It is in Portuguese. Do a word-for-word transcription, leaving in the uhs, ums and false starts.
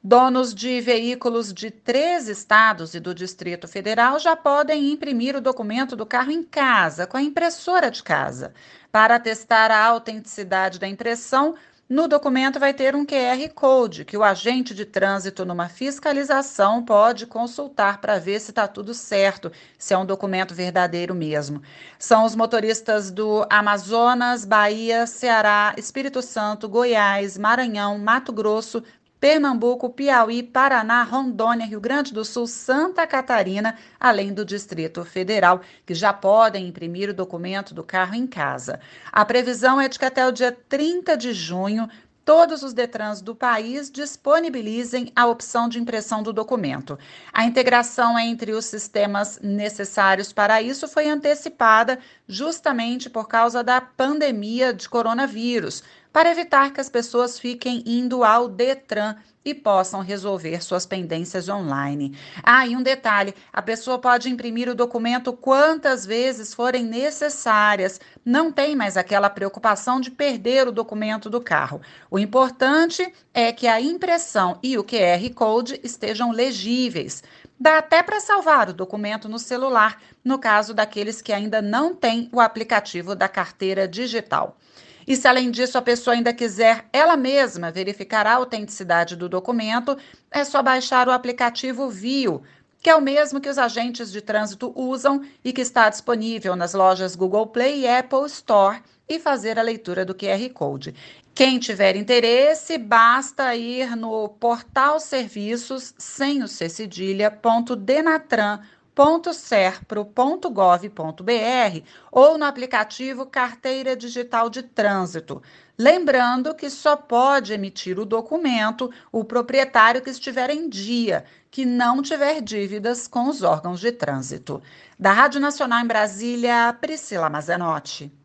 Donos de veículos de três estados e do Distrito Federal já podem imprimir o documento do carro em casa, com a impressora de casa. Para testar a autenticidade da impressão, no documento vai ter um Q R Code que o agente de trânsito, numa fiscalização, pode consultar para ver se está tudo certo, se é um documento verdadeiro mesmo. São os motoristas do Amazonas, Bahia, Ceará, Espírito Santo, Goiás, Maranhão, Mato Grosso, Pernambuco, Piauí, Paraná, Rondônia, Rio Grande do Sul, Santa Catarina, além do Distrito Federal, que já podem imprimir o documento do carro em casa. A previsão é de que até o dia trinta de junho, todos os Detrans do país disponibilizem a opção de impressão do documento. A integração entre os sistemas necessários para isso foi antecipada justamente por causa da pandemia de coronavírus, para evitar que as pessoas fiquem indo ao Detran e possam resolver suas pendências online. Ah, e um detalhe: a pessoa pode imprimir o documento quantas vezes forem necessárias. Não tem mais aquela preocupação de perder o documento do carro. O importante é que a impressão e o Q R Code estejam legíveis. Dá até para salvar o documento no celular, no caso daqueles que ainda não têm o aplicativo da carteira digital. E se, além disso, a pessoa ainda quiser ela mesma verificar a autenticidade do documento, é só baixar o aplicativo Vio, que é o mesmo que os agentes de trânsito usam e que está disponível nas lojas Google Play e Apple Store, e fazer a leitura do Q R Code. Quem tiver interesse, basta ir no portal serviços, sem o C cedilha, ponto denatran ponto serpro ponto gov ponto br ou no aplicativo Carteira Digital de Trânsito. Lembrando que só pode emitir o documento o proprietário que estiver em dia, que não tiver dívidas com os órgãos de trânsito. Da Rádio Nacional em Brasília, Priscila Mazenotti.